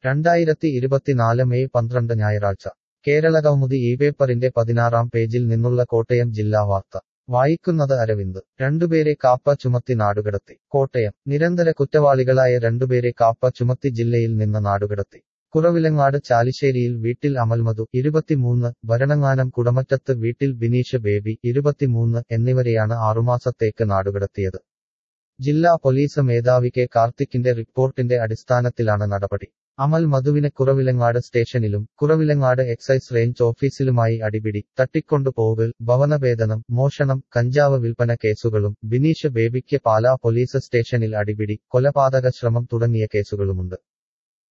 2024 May 12 ഞായറാഴ്ച കേരളകൗമുദി ഇപേപ്പറിന്റെ 16-ാം പേജിൽ നിന്നുള്ള കോട്ടയം ജില്ലാ വാർത്ത വായിക്കുന്നത് അരവിന്ദ് രണ്ടുപേരെ കാപ്പ ചുമത്തി നാടുകടത്തി കോട്ടയം നിരന്തര കുറ്റവാളികളായ രണ്ടുപേരെ കാപ്പ ചുമത്തി ജില്ലയിൽ നിന്ന് നാടുകടത്തി കുറവിലങ്ങാട് ചാലിശ്ശേരിയിൽ വീട്ടിൽ അമൽമധു 23 ഭരണങ്ങാനം കുടമറ്റത്ത് വീട്ടിൽ ബിനീഷ് ബേബി 23 എന്നിവരെയാണ് 6 മാസത്തേക്ക് നാടുകടത്തിയത് ജില്ലാ പോലീസ് മേധാവി കെ കാർത്തിക്കിന്റെ റിപ്പോർട്ടിന്റെ അടിസ്ഥാനത്തിലാണ് നടപടി അമൽ മധുവിന് കുറവിലങ്ങാട് സ്റ്റേഷനിലും കുറവിലങ്ങാട് എക്സൈസ് റേഞ്ച് ഓഫീസിലുമായി അടിപിടി തട്ടിക്കൊണ്ടുപോകൽ ഭവനഭേദനം മോഷണം കഞ്ചാവ് വിൽപ്പന കേസുകളും ബിനീഷ് ബേബിക്ക് പാലാ പോലീസ് സ്റ്റേഷനിൽ അടിപിടി കൊലപാതക ശ്രമം തുടങ്ങിയ കേസുകളുമുണ്ട്